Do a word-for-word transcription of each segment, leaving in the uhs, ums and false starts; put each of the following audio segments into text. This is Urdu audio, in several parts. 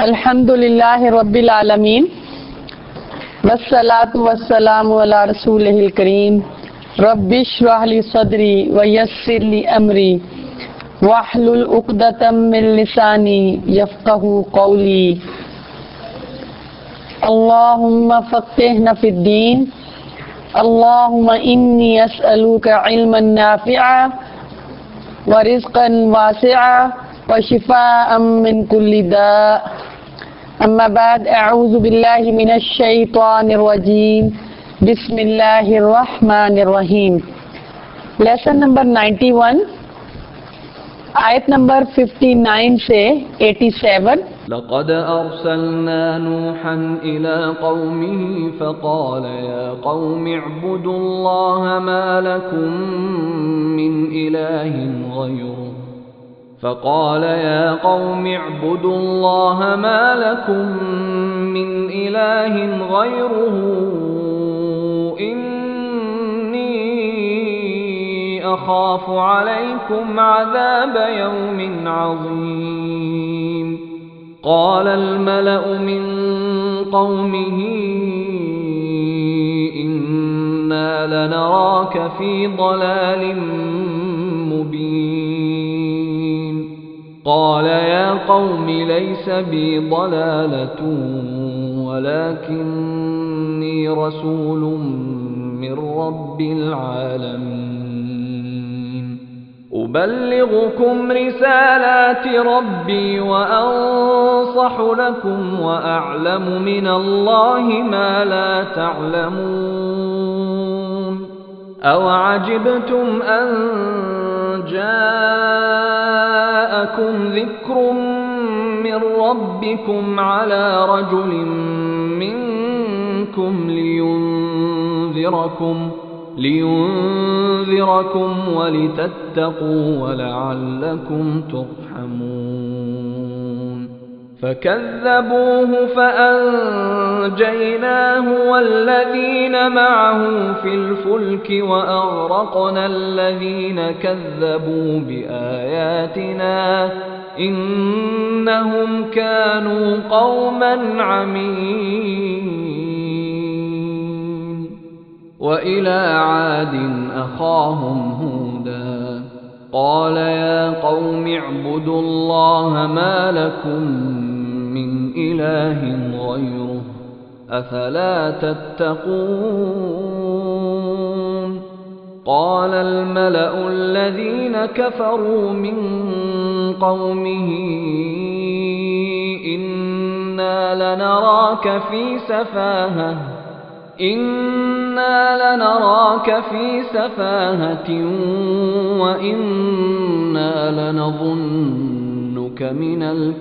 अल्हम्दुलिल्लाहि रब्बिल आलमीन वस्सलातु वस्सलामु अला रसूलिहिल करीम रब्बिश्रह ली सदरी व यस्सिर ली अमरी वहलुल उक़दतम मिन लिसानी यफ़क़हू क़ौली। अल्लाहुम्मा फ़क़्क़िहना फ़िद्दीन। अल्लाहुम्मा इन्नी अस्अलुका इल्मन नाफ़िअ व रिज़्क़न वासिअ व शिफ़ाअम मिन कुल्लि दा। अम्मा बाद, अऊज़ु बिल्लाहि मिनश शैतानिर रजीम। बिस्मिल्लाहिर रहमानिर रहीम। लेसन नंबर इक्यानवे, आयत नंबर उनसठ से सत्तासी। लक़द अर्सलना नूहन इला क़ौमिही फ़क़ाल या क़ौमि अअ्बुदुल्लाह मा लकुम मिन इलाहिन ग़ैरुह फ़क़ाल या क़ौमि अअ्बुदुल्लाह मा लकुम मिन इलाहिन ग़ैरुहु इन्नी अख़ाफ़ु अलैकुम अज़ाब यौमिन अज़ीम। क़ाल अल-मलअु मिन क़ौमिही इन्ना लनराक फ़ी ضलालिम मुबीन। क़ाल या क़ौमि लैस बी ضलालतुन वलाकिन्नी रसूलुम मिन रब्बिल आलमीन। उबल्लिगुकुम रिसालाति रब्बी व अंसहु लकुम व अअलमु मिनल्लाहि मा ला तअलमून। अवअजिबतुम अन जाअकुम ज़िक्रुम मिन रब्बिकुम अला रजुलिन मिनकुम लियुन्ज़िरकुम लियुन्ज़िरकुम वलितत्तक़ू वलअल्लकुम तुरहमून। फकज़्ज़बूहु फअन्जयनाहु वल्लज़ीन मअहु फ़िल फ़ुल्क वअग़रक़ना الذين كذبوا بآياتنا إنهم كانوا قوما عمين। وإلى عاد أخاهم هودا قال يا قوم اعبدوا الله ما لكم من إله غيره أفلا تتقون؟ قال الملأ الذين كفروا من قومه إنا لنراك في سفاهة إنا لنراك في سفاهة وإنا لنظنك من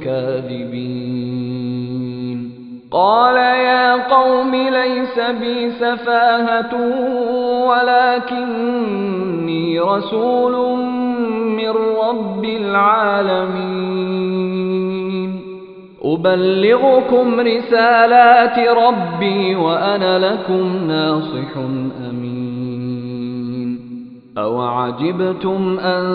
الكاذبين. قال يا قوم ليس بي سفاهة ولكني رسول من رب العالمين. أبلغكم رسالات ربي وأنا لكم ناصح أمين. أوعجبتم أن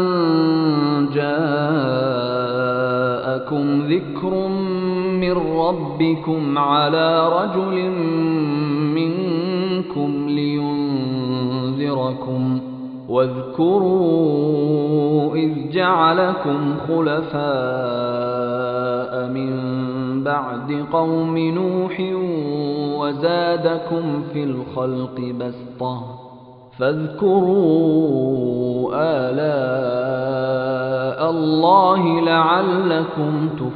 جاءكم ذكر من ربكم على رجل منكم لينذركم واذكروا إذ جعلكم خلفاء من بعد قوم نوح وزادكم في الخلق بسطة فاذكروا آلاء الله لعلكم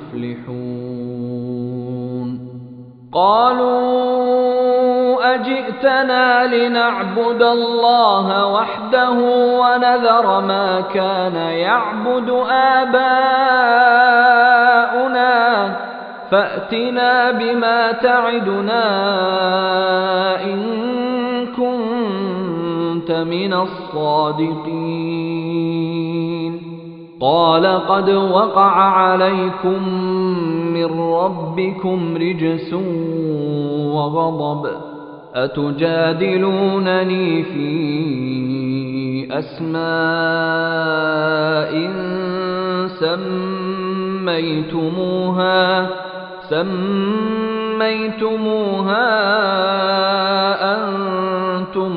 تفلحون. قالوا أجئتنا لنعبد الله وحده ونذر ما كان يعبد آباؤنا فأتنا بما تعدنا إن كنت من الصادقين. قال قد وقع عليكم من ربكم رجس وغضب أتجادلونني في أسماء سميتموها سميتموها سميتموها أنتم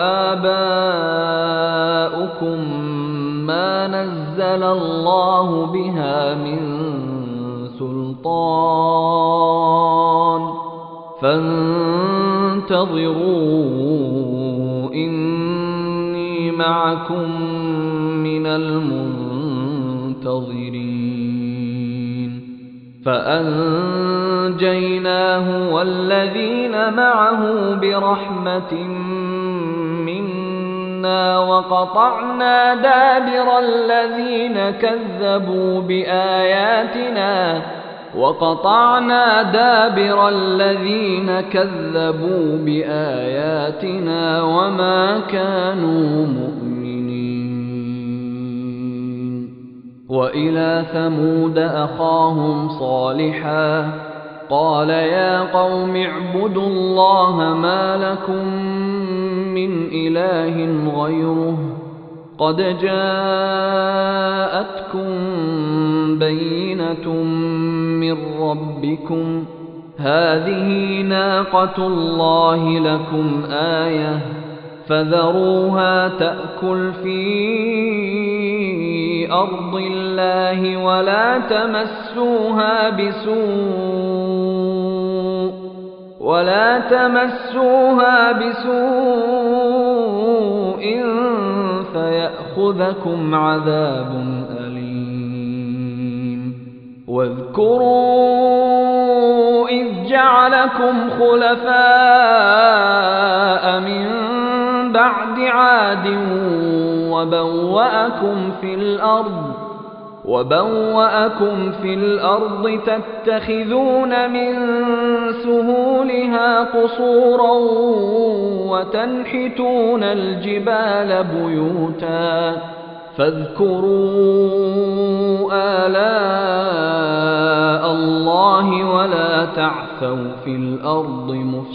وآباؤكم ما نزل الله بها من سلطان فانتظروا إني معكم من المنتظرين فأنجيناه والذين معه برحمة منا وقطعنا دابر الذين كذبوا بآياتنا وقطعنا دابر الذين كذبوا بآياتنا وما كانوا مؤمنين وإلى ثمود أخاهم صالحا قال يا قوم اعبدوا الله ما لكم من إله غيره قد جاءتكم بينة من ربكم هذه ناقة الله لكم آية فذروها تأكل في أرض الله ولا تمسوها بسوء ولا تمسوها بسوء فيأخذكم عذاب أليم واذكروا إذ جعلكم خلفاء من بعد عاد وبوأكم في الأرض وبوأكم في الأرض تتخذون من سهولها قصورا وتنحتون الجبال بيوتا فاذكروا آلاء الله ولا تعثوا في الأرض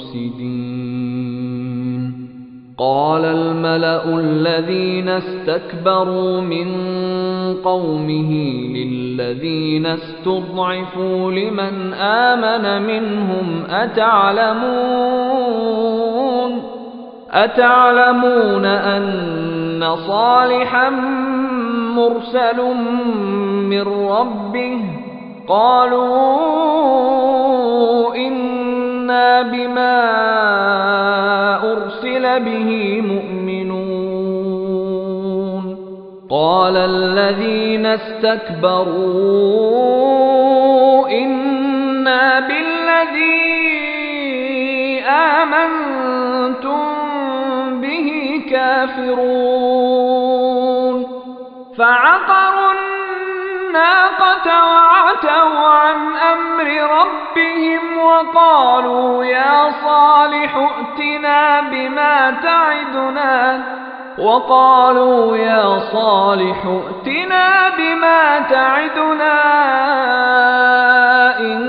مفسدين قال الملأ الذين استكبروا من قومه للذين استضعفوا لمن آمن منهم أتعلمون أتعلمون أن صالحا مرسل من ربه قالوا إنا بما أرسل به مؤمنون قال الذين استكبروا إنا بالذي آمنتم به كافرون فعقروا الناقة وعتوا عن أمر ربهم وقالوا يا صالح ائتنا بما تعدنا وقالوا يا صالح ائتنا بما تعدنا إن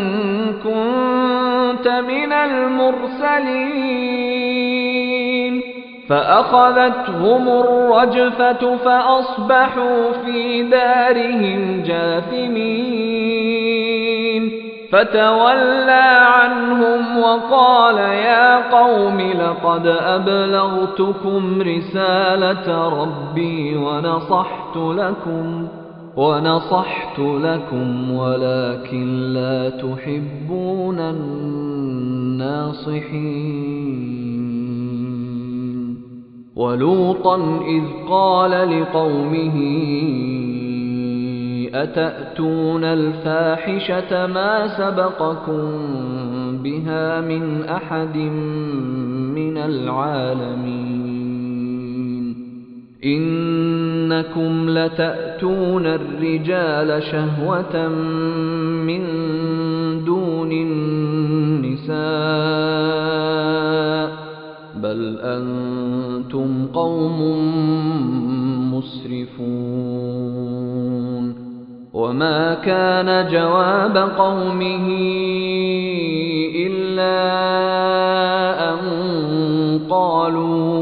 كنت من المرسلين فأخذتهم الرجفة فأصبحوا في دارهم جاثمين فتولى عنهم وقال يا قوم لقد أبلغتكم رسالة ربي ونصحت لكم ونصحت لكم ولكن لا تحبون الناصحين ولوطا إذ قال لقومه أتأتون الفاحشة ما سبقكم بها من أحد من العالمين إنكم لتأتون الرجال شهوة من دون النساء بل أنتم قوم مسرفون وما كان جواب قومه إلا أن قالوا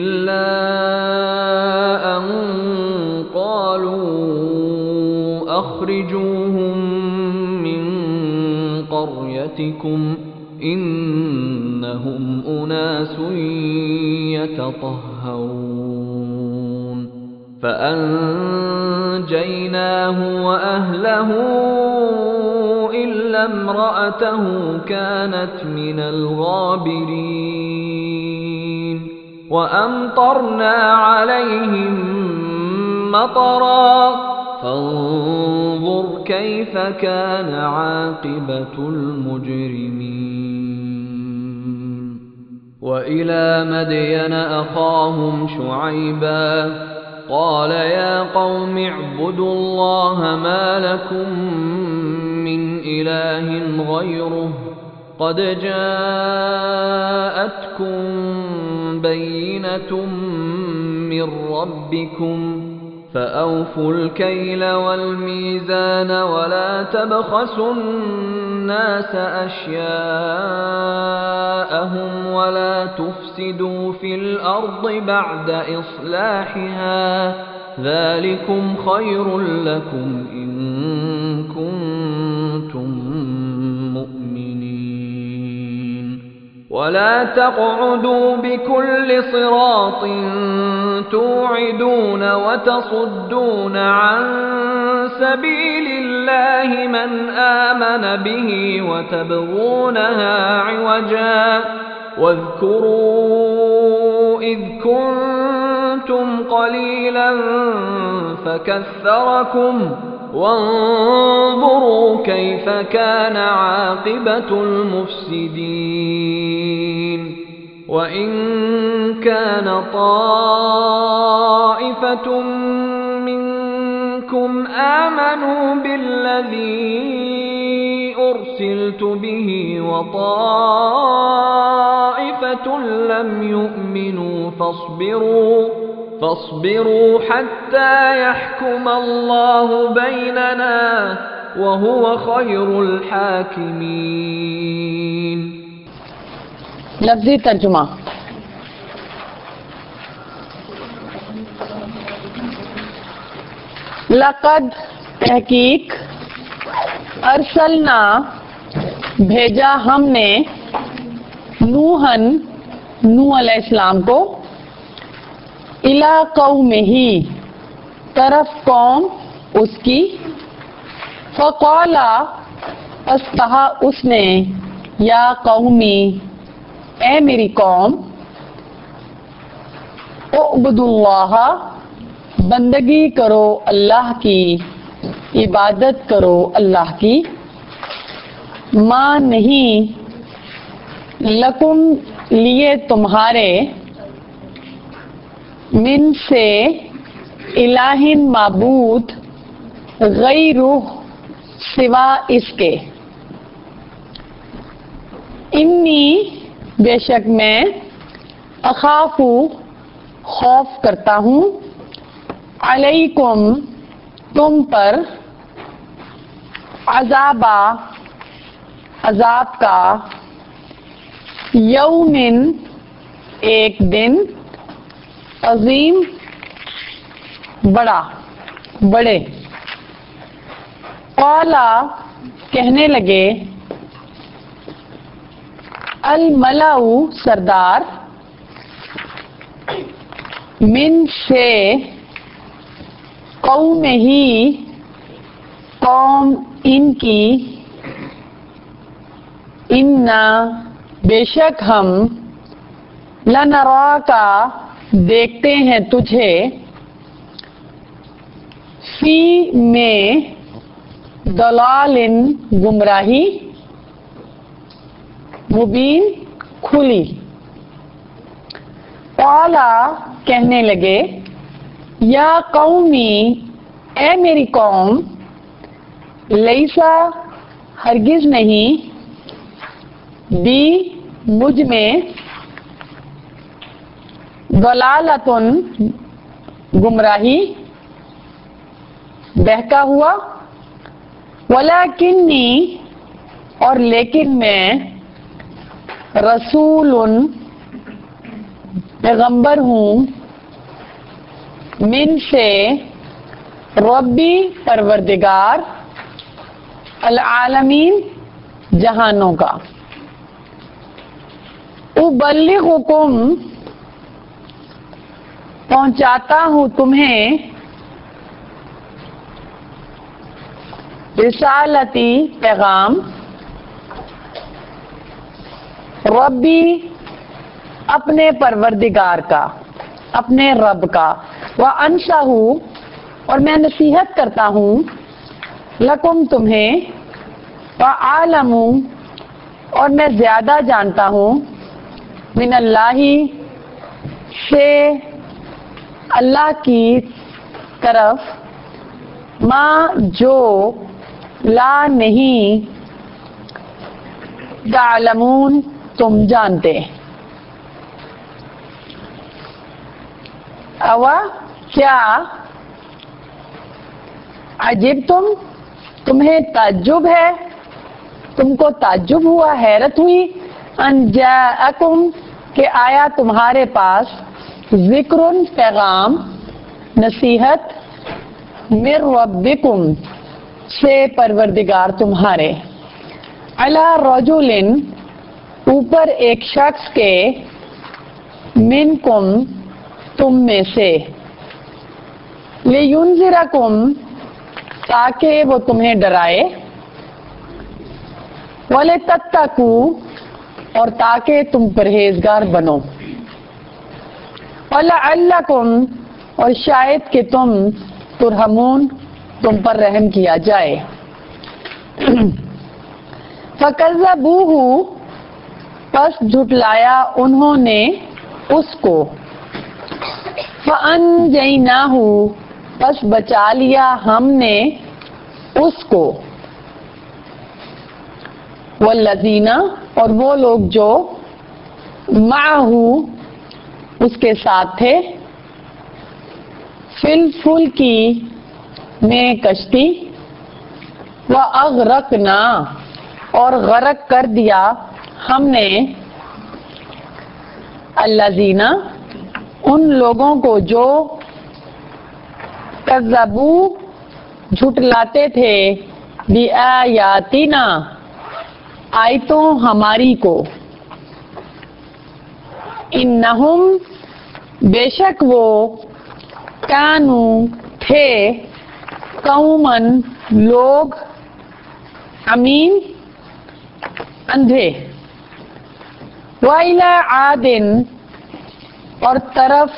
إلا أن قالوا أخرجوا أخرجوهم من قريتكم إنهم أناس يتطهرون فأنجيناه وأهله إلا امرأته كانت من الغابرين وأمطرنا عليهم مطرا فانظر كيف كان عاقبة المجرمين وإلى مدين أخاهم شعيبا قال يا قوم اعبدوا الله ما لكم من إله غيره قد جاءتكم بينة من ربكم فأوفوا الكيل والميزان ولا تبخسوا الناس أشياءهم ولا تفسدوا في الأرض بعد إصلاحها ذلكم خير لكم إن كنتم مؤمنين ولا تقعدوا بكل صراط توعدون وتصدون عن سبيل الله من آمن به وتبغونها عوجا واذكروا إذ كنتم قليلا فكثركم وانظروا كيف كان عاقبة المفسدين وإن كان طائفة منكم آمنوا بالذي أرسلت به وطائفة لم يؤمنوا فاصبروا فاصبروا حتى يحكم الله بيننا وهو خير الحاكمين. لفظی ترجمہ. لقد تحقیق ارسلنا بھیجا ہم نے نوحن نوح علیہ السلام کو الی قومہ طرف قوم اس کی فقالا پس کہا اس نے یا قومی اے میری قوم اعبدوا اللہ بندگی کرو اللہ کی عبادت کرو اللہ کی ماں نہیں لکم لیے تمہارے من سے الہ معبود غیرہ سوا اس کے انی بے شک میں اخاف خوف کرتا ہوں علیکم تم پر عذاب عذاب کا یومن ایک دن عظیم بڑا بڑے قالا کہنے لگے الملأ سردار من سے قوم ہی قوم ان کی انا بے شک ہم لنراکا دیکھتے ہیں تجھے فی میں ضلال گمراہی مبین کھلی قالا کہنے لگے یا قومی اے میری قوم لیسا ہرگز نہیں بی مجھ میں ضلالتن گمراہی بہکا ہوا ولیکنی اور لیکن میں رسول پیغمبر ہوں من سے ربی پروردگار، العالمین جہانوں کا، ابلغکم پہنچاتا ہوں تمہیں، رسالتی پیغام، ربی اپنے پروردگار کا، اپنے رب کا، وانصح اور میں نصیحت کرتا ہوں، لکم تمہیں، وعالم اور میں زیادہ جانتا ہوں، من اللہ سے اللہ کی طرف، ما جو لا نہیں، تعلمون تم جانتے، اوا کیا، عجب تم تمہیں تعجب ہے، تم کو تعجب ہوا، حیرت ہوئی، ان جاءکم کہ آیا تمہارے پاس، ذکر پیغام، نصیحت، من ربکم سے پروردگار تمہارے، علی رجل اوپر ایک شخص کے، منکم تم میں سے، لینذرکم تاکہ وہ تمہیں ڈرائے، وَلِتَتَّقُوا اور تاکہ تم پرہیزگار بنو، وَلَعَلَّكُمْ اور شاید کہ تم، ترحمون تم پر رحم کیا جائے۔ فَكَذَّبُوهُ پس جھٹلایا انہوں نے اس کو، فَأَنجَيْنَاهُ پس بچا لیا ہم نے اس کو، والذین اور وہ لوگ جو، معہ اس کے ساتھ تھے، فی الفلک میں کشتی، وَأَغْرَقْنَا اور غرق کر دیا ہم نے، الذین ان لوگوں کو جو، کذبوا جھٹلاتے تھے، بِآیاتنا آیتوں ہماری کو، انہم بے شک وہ، کانوا تھے، قوماً لوگ، عمین اندھے، وَإِلَىٰ عَادٍ اور طرف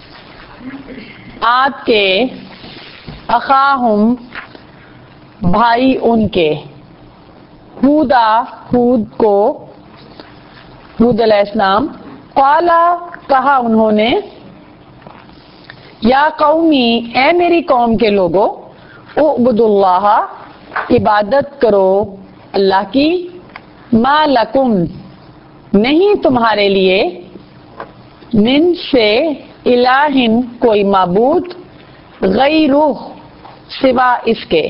عاد کے، اخاہم بھائی ان کے، ہودا ہود کو، ہود علیہ السلام، قالا کہا انہوں نے، یا قومی اے میری قوم کے لوگوں، اعبدوا اللہ عبادت کرو اللہ کی، ما لکم نہیں تمہارے لیے، من سے الہ کوئی معبود، غیرہ سوا اس کے،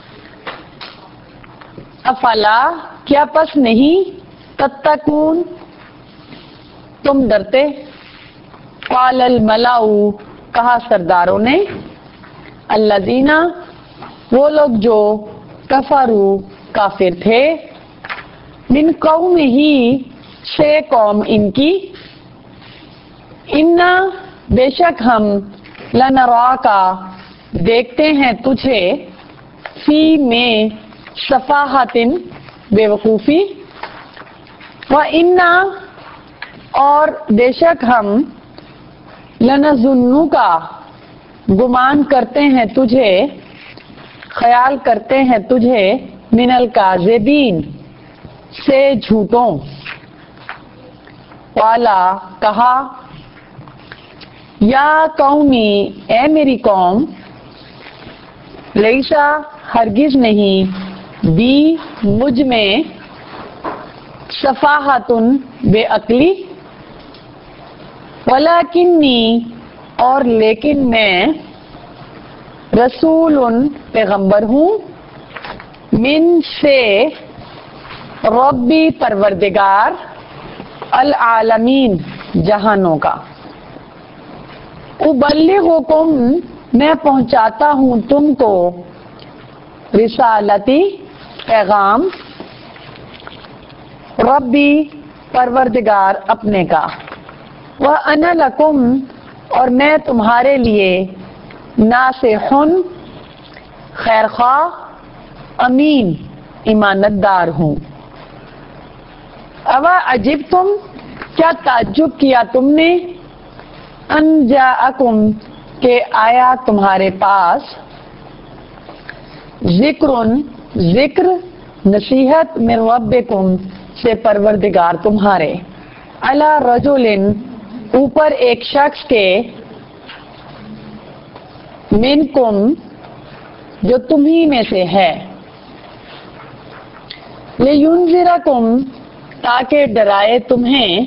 افلا کیا پس نہیں، تتقون تم ڈرتے، قال الملأ کہا سرداروں نے، الذین وہ لوگ جو، کفروا کافر تھے، من قومہ سے قوم ان کی، انا بے شک ہم، لنراک دیکھتے ہیں تجھے، فی میں صفاحت بے وقوفی، وَإِنَّا اور بے شک ہم، لَنَظُنُّکَ گمان کرتے ہیں تجھے، خیال کرتے ہیں تجھے، من الکاذبین سے جھوٹوں، قالا کہا، یا قومی اے میری قوم، لیسا ہرگز نہیں، بی مجھ میں، صفاحتن بے عقلی، ولیکنی اور لیکن میں، رسول پیغمبر ہوں، من سے ربی پروردگار، العالمین جہانوں کا، ابلغکم میں پہنچاتا ہوں تم کو رسالتی پیغام ربی پروردگار اپنے کا، وَأَنَا لَكُمْ اور میں تمہارے لیے ناصحٌ خیر خواہ امین امانت دار ہوں۔ اوا عجب تم کیا تعجب کیا تم نے، ان جاءکم کہ آیا تمہارے پاس ذکر ذکر نصیحت من ربکم سے پروردگار تمہارے، علی رجل اوپر ایک شخص کے، منکم جو تمہی میں سے ہے، لینذرکم تاکہ ڈرائے تمہیں،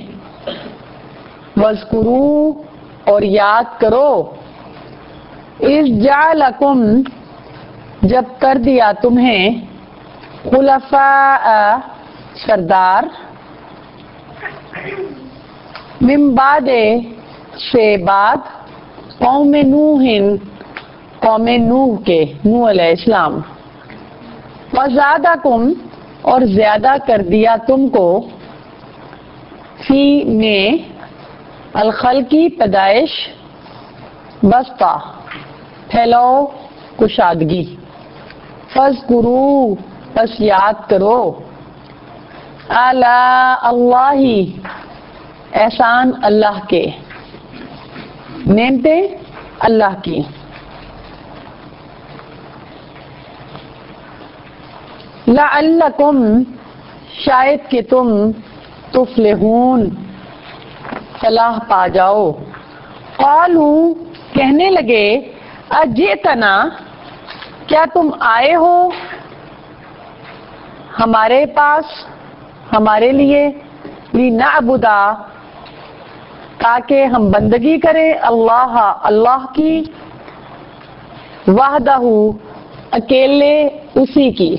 واذکروا اور یاد کرو، اذ جعلکم جب کر دیا تمہیں، خلفاء سردار، من بعد سے بعد، قوم نوح قوم نوح کے، نوح علیہ السلام، وزادکم اور زیادہ کر دیا تم کو، فی میں الخلقی پیدائش، بسطہ پھیلاؤ کشادگی، فاذکروا پس یاد کرو، آلاء اللہ احسان اللہ کے، نعمتیں اللہ کی، لعلکم شاید کہ تم تفلحون فلاح پا جاؤ، قالو کہنے لگے، اجئتنا کیا تم آئے ہو ہمارے پاس ہمارے لیے، لنعبدا تاکہ ہم بندگی کریں، اللہ اللہ کی، وحدہ اکیلے اسی کی،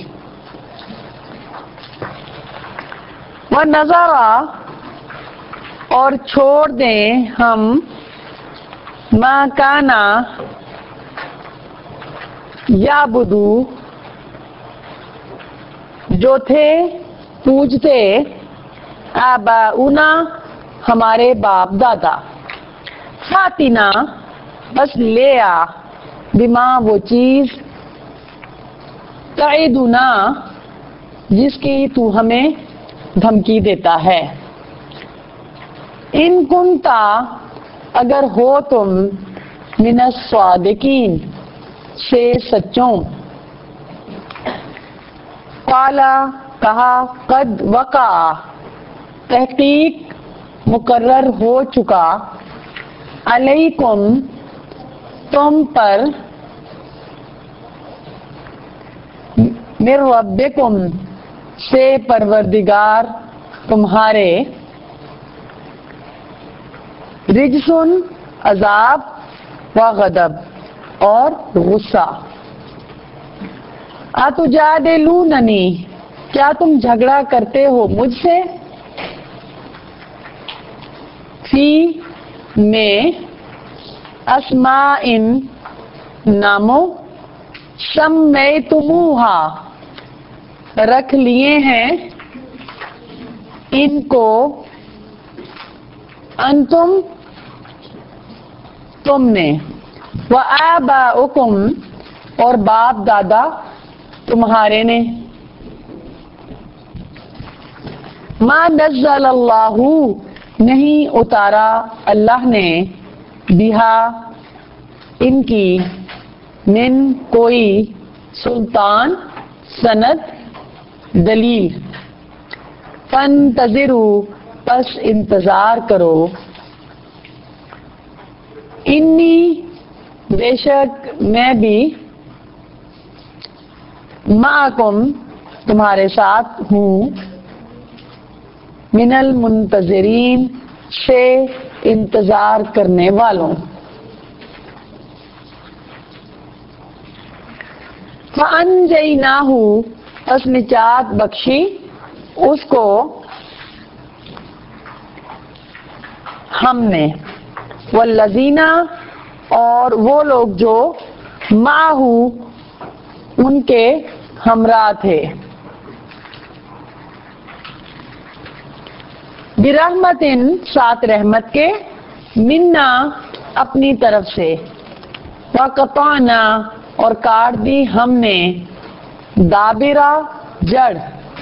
ونذر اور چھوڑ دیں ہم، ما کانا یعبدو جو تھے پوجتے، آباؤنا ہمارے باپ دادا، فاتنا بس لے آ، بما وہ چیز، تعیدنا جس کی تو ہمیں دھمکی دیتا ہے، ان کنتا اگر ہو تم، من الصادقین سے سچوں، قالا کہا، قد وقع تحقیق مقرر ہو چکا، علیکم تم پر، من ربکم سے پروردگار تمہارے، رجسن عذاب، و غضب اور غصہ، اتجادلوننی کیا تم جھگڑا کرتے ہو مجھ سے، فی میں اسماء ناموں، سمیتموہا رکھ لیے ہیں ان کو، انتم تم نے، وآباؤکم اور باپ دادا تمہارے نے، ما نزل اللہ نہیں اتارا اللہ نے، بہا ان کی، من کوئی، سلطان سند دلیل، فانتظروا پس انتظار کرو، انی بے شک میں بھی، معکم تمہارے ساتھ ہوں، من المنتظرین سے انتظار کرنے والوں، فَأَنْجَيْنَاهُ پس نجات بخشی اس کو ہم نے، والذین اور وہ لوگ جو معہو ان کے ہمراہ تھے، برحمتن ساتھ رحمت کے، منا اپنی طرف سے، وقطعنا اور کاٹ دی ہم نے، دابرہ جڑ،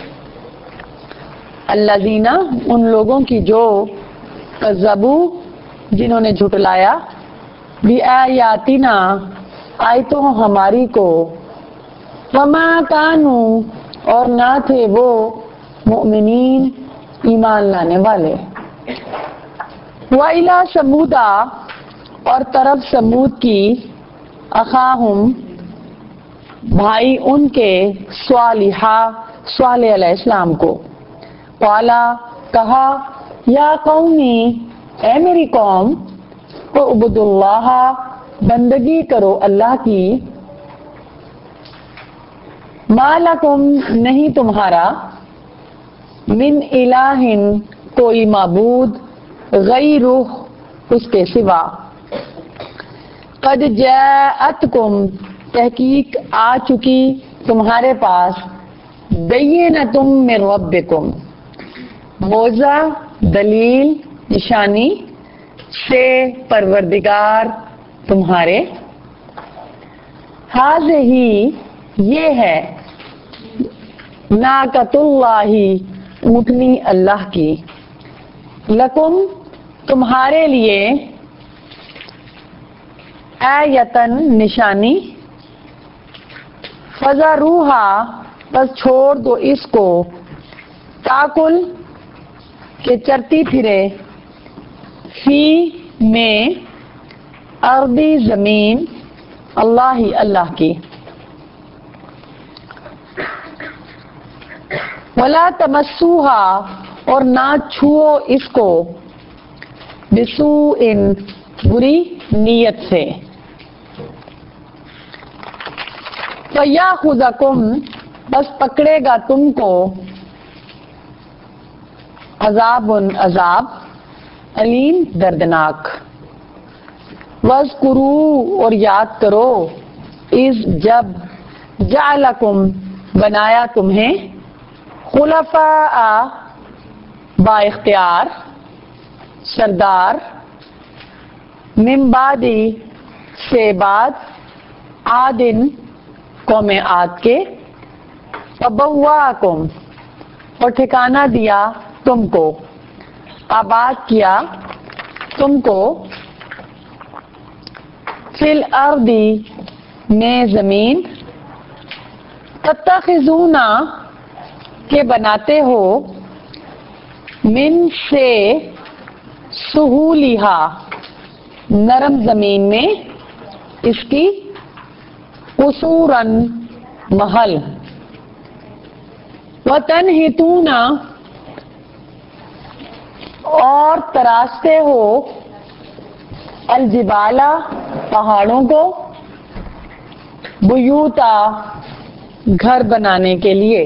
الذین ان لوگوں کی جو کذبوا جنہوں نے جھٹلایا، بآیاتنا آیتوں ہماری کو، وما کانوا اور نہ تھے وہ مؤمنین ایمان لانے والے، وَإِلَى ثمودا اور طرف سمود کی، اخاہم بھائی ان کے، صالحہ صالح علیہ السلام کو، قالا کہا، یا قومی اے میری قوم، اعبدوا اللہ بندگی کرو اللہ کی، ما لکم نہیں تمہارا، من الہ کوئی معبود، غیرہ اس کے سوا، قد جاءتکم تحقیق آ چکی تمہارے پاس، بینۃ من ربکم موعظہ دلیل نشانی سے پروردگار تمہارے، ہذہ یہ ہے، ناقۃ اللہ اونٹنی اللہ کی، لکم تمہارے لیے، آیتن نشانی، فذروہا بس چھوڑ دو اس کو، تاکل کہ چرتی پھرے، فی میں ارضی زمین، اللہ اللہ کی، ولا تمسوہا اور نہ چھوؤ اس کو، بسوء بری نیت سے، فیاخذکم بس پکڑے گا تم کو، عذاب عذاب، علیم دردناک، وَاذْكُرُوا اور یاد کرو، اذ جب، جعلکم بنایا تمہیں، خلفاء با اختیار سردار، من بعدی سے بعد، عادن قوم عاد کے، وبواکم اور ٹھکانہ دیا تم کو، آباد کیا تم کو، فی الارض میں زمین، تتخذون کے بناتے ہو، من سے سہولیہا نرم زمین میں اس کی، قصوراً محل، وتنحتون اور تراشتے ہو، الجبال پہاڑوں کو، بیوتا گھر بنانے کے لیے،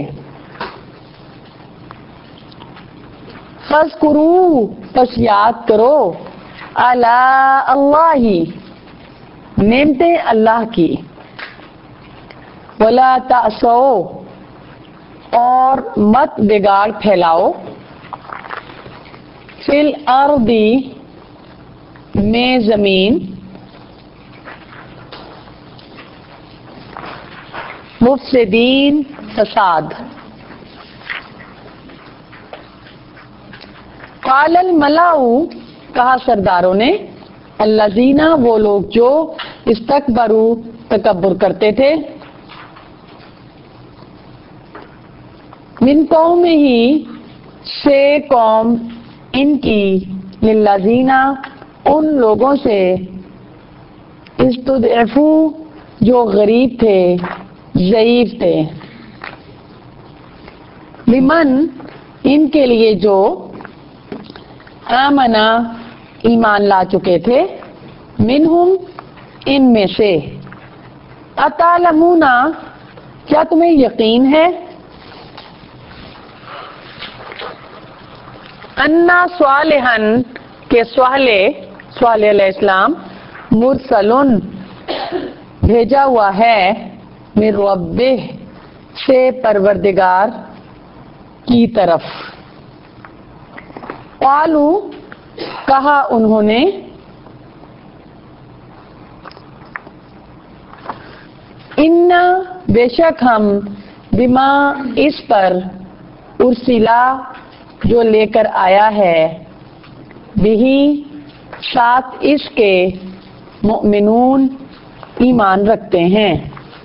فاذکروا پس یاد کرو، اعلیٰ اللہ نعمتیں اللہ کی، ولا تعصوا اور مت بگاڑ پھیلاؤ، فی الارض میں زمین، مفسدین فساد، قال الملأ کہا سرداروں نے، الذین وہ لوگ جو استکبروا تکبر کرتے تھے، من قوم ہی سے قوم ان کی، للذین ان لوگوں سے، استضعفوا جو غریب تھے ضعیف تھے، لمن ان کے لیے جو، آمنا ایمان لا چکے تھے، منہم ان میں سے، اتعلمون کیا تمہیں یقین ہے، انا صالحا کہ صالح صالح علیہ السلام، مرسلن بھیجا ہوا ہے من ربہ سے پروردگار کی طرف. قالو کہا انہوں نے انا بے شک ہم بما اس پر ارسلا جو لے کر آیا ہے بہی ساتھ اس کے مؤمنون ایمان رکھتے ہیں.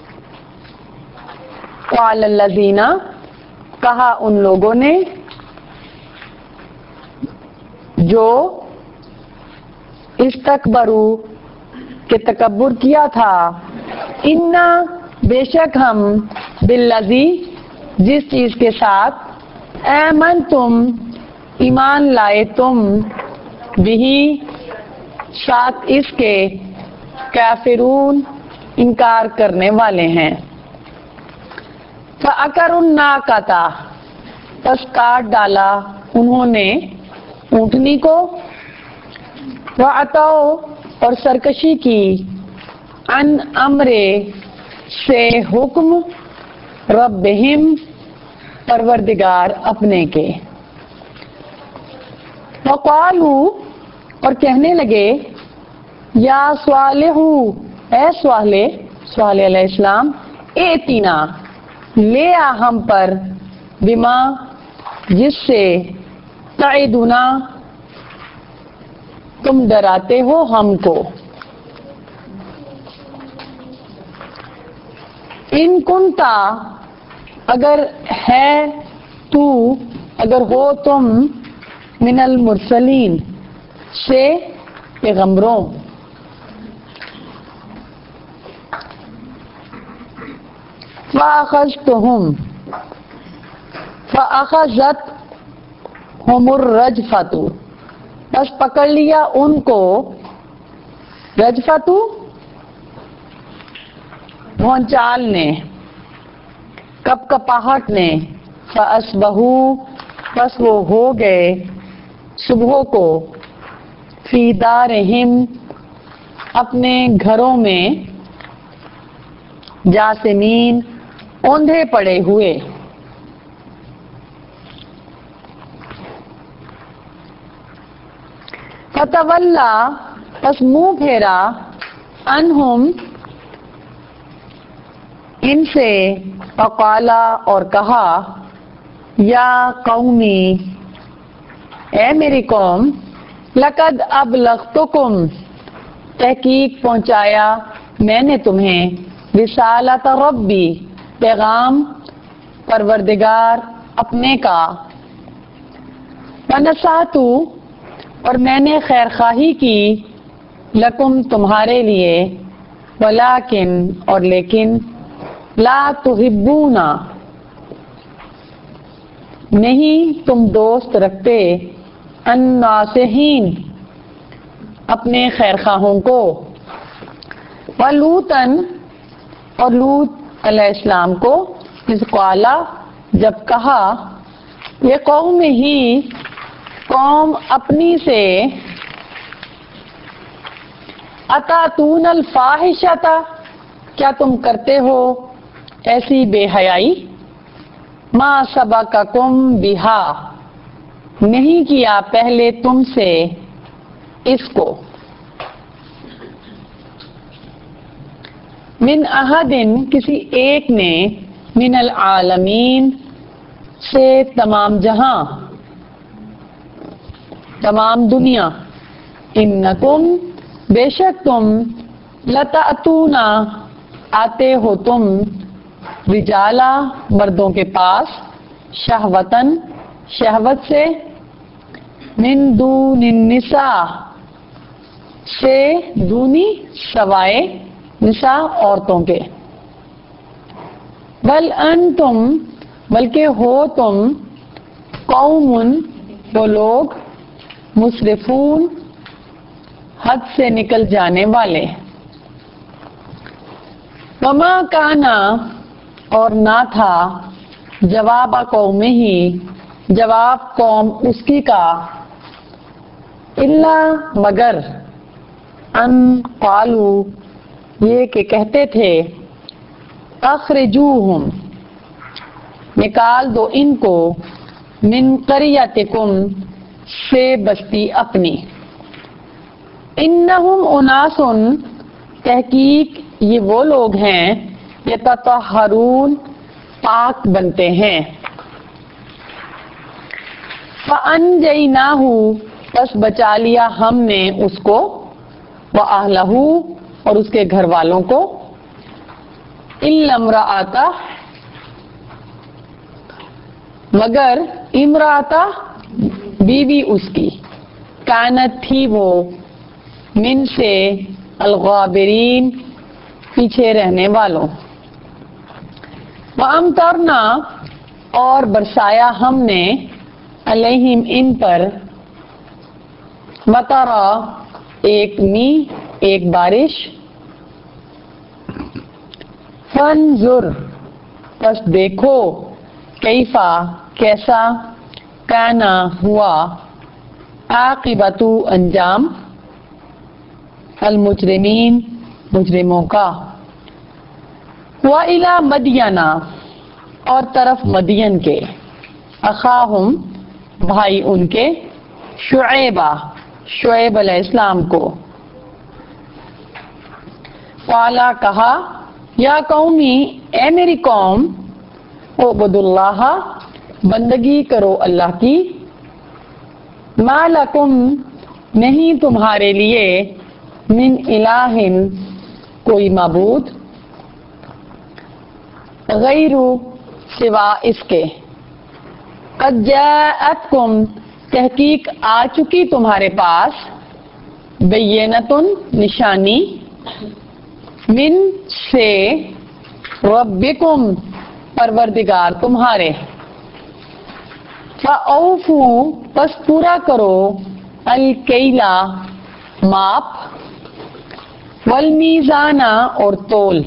قال الذین کہا ان لوگوں نے جو استکبرو کہ تکبر کیا تھا انا بے شک ہم بالذی جس چیز کے ساتھ ایمن تم ایمان لائے تم بہی ساتھ اس کے کافرون انکار کرنے والے ہیں. فَأَكَرُوا النَّاقَةَ پس کاٹ ڈالا انہوں نے اونٹنی کو وَعَتَوْا اور سرکشی کی عن امر سے حکم ربہم پروردگار اپنے کے. وَقَالُوا اور کہنے لگے یا صالح اے صالح صالح علیہ السلام ایتینا لے آ ہم پر بما جس سے تعیدنا تم ڈراتے ہو ہم کو. ان کنتا اگر ہے تو اگر ہو تم من المرسلین سے پیغمبروں. فَأَخَذْتُهُمْ فَأَخَذَتْهُمُ الرَّجْفَةُ بس پکڑ لیا ان کو رجفت بھونچال نے کپ کپاہٹ نے. فَأَصْبَحُوا بس وہ ہو گئے صبح کو فی دارہم اپنے گھروں میں جاسمین اوندھے پڑے ہوئے. فتولا پس منہ پھیرا انہم ان سے فقالا اور کہا یا قومی اے میری قوم لقد ابلغتکم تحقیق پہنچایا میں نے تمہیں رسالت ربی پیغام پروردگار اپنے کا. ونصحت اور میں نے خیر خواہی کی لکم تمہارے لیے ولیکن اور لیکن لا تحبون نہیں تم دوست رکھتے الناصحین اپنے خیر خواہوں کو. ولوطن اور لوط علیہ السلام کو اذ قالا جب کہا یہ قوم ہی قوم اپنی سے اتاتون الفاحشۃ کیا تم کرتے ہو ایسی بے حیائی. ما سبقکم بہا نہیں کیا پہلے تم سے اس کو. من احدن کسی ایک نے من العالمین سے تمام جہاں تمام دنیا. انکم بے شک تم لتأتونا آتے ہو تم رجالا مردوں کے پاس شہوتن شہوت سے من دون النساء سے دونی سوائے نساء عورتوں کے. بل انتم بلکہ ہو تم قوم وہ لوگ مسرفون حد سے نکل جانے والے. وما کانا اور نہ تھا جواب قوم ہی جواب قوم اس کی کا الا مگر ان قالو یہ کہ کہتے تھے اخرجوہم نکال دو ان کو من قریتکم سے بستی اپنی انہم اناسن تحقیق یہ وہ لوگ ہیں یتطہرون پاک بنتے ہیں فَأَنْجَيْنَاهُ پس بچا لیا ہم نے اس کو وَأَهْلَهُ اور اس کے گھر والوں کو إِلَّا امْرَأَتَهُ مگر امرأتہ بیوی اس کی کانت تھی وہ من سے الغابرین پیچھے رہنے والوں وَأَمْطَرْنَا اور برسایا ہم نے علیہم ان پر مطرا ایک می ایک بارش فانظر پس دیکھو کیفا کیسا کانا ہوا عاقبت انجام المجرمین مجرموں کا وَإِلَى مدینہ اور طرف مدین کے اخاہم بھائی ان کے شعیبہ شعیب علیہ السلام کو قالا کہا یا قومی اے میری قوم اعبدوا اللہ بندگی کرو اللہ کی ما لکم نہیں تمہارے لیے من الہ کوئی معبود غیر سوا اس کے قد جاءتکم تحقیق آ چکی تمہارے پاس بینتن نشانی من سے ربکم پروردگار تمہارے فاوفوا پس پورا کرو الکیلا ماپ والمیزانہ اور تول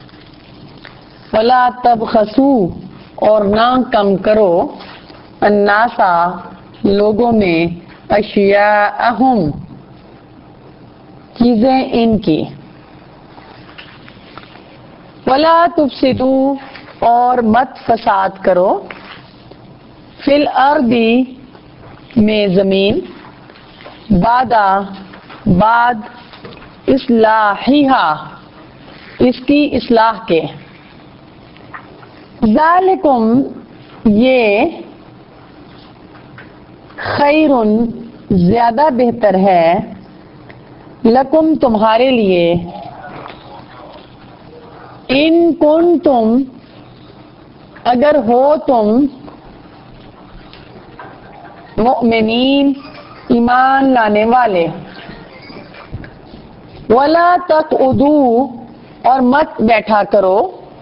ولا تبخسوا اور نہ کم کرو الناسا لوگوں میں اشیاءہم چیزیں ان کی ولا تفسدوا اور مت فساد کرو فی الارض میں زمین بعدا بعد اصلاحیہا اس کی اصلاح کے ذالکم یہ خیرن زیادہ بہتر ہے لکم تمہارے لیے ان کنتم اگر ہو تم مؤمنین ایمان لانے والے ولا تقعدوا اور مت بیٹھا کرو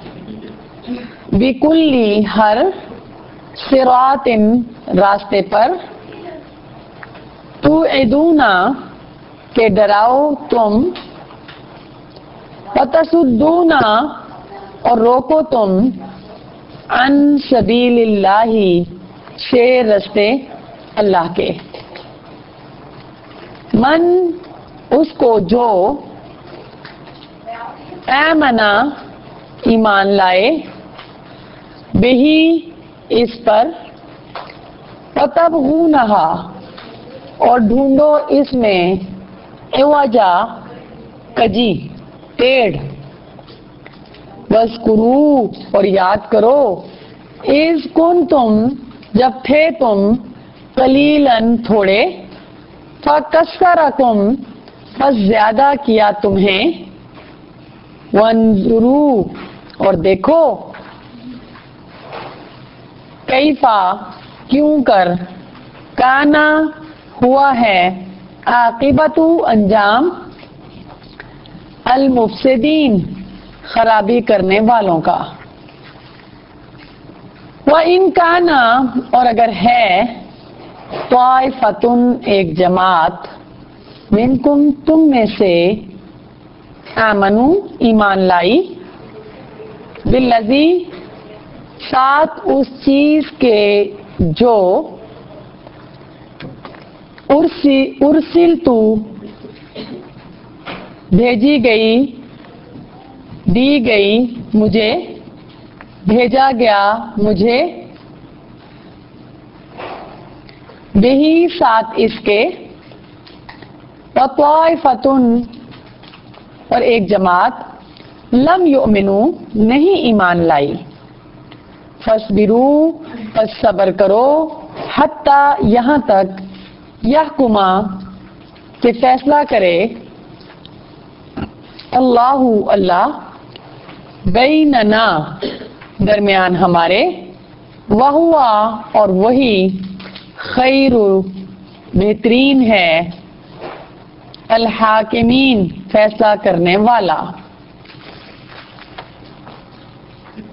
بکلی ہر صراط راستے پر توعدونا کہ ڈراؤ تم وتصدونا اور روکو تم عن سبیل اللہ سے رستے اللہ کے من اس کو جو آمنا ایمان لائے بہی اس پر وتبغونہا اور ڈھونڈو اس میں عوجا کجی ٹیڑھ وَاذْكُرُوا اور یاد کرو اذ کنتم جب تھے تم قلیلاً تھوڑے فَكَسَّرَكُمْ پس زیادہ کیا تمہیں وَانظُرُوا اور دیکھو کیفا کیوں کر کانا ہوا ہے عاقبت انجام المفسدین خرابی کرنے والوں کا وَإِن کانا اور اگر ہے طائفتن ایک جماعت منکم تم میں سے آمنو ایمان لائی بالذی ساتھ اس چیز کے جو ارسل تو بھیجی گئی دی گئی مجھے بھیجا گیا مجھے بہی ساتھ اس کے وطائفتن اور ایک جماعت لم یؤمنو نہیں ایمان لائی فاصبرو پس صبر کرو حتی یہاں تک یحکما کہ فیصلہ کرے اللہ اللہ بیننا درمیان ہمارے وہوا اور وہی خیر بہترین ہے الحاکمین فیصلہ کرنے والا.